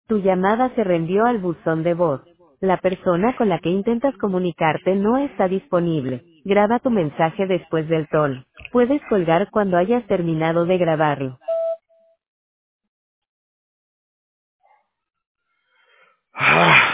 Tu llamada se reenvió al buzón de voz. La persona con la que intentas comunicarte no está disponible. Graba tu mensaje después del tono. Puedes colgar cuando hayas terminado de grabarlo. Ah.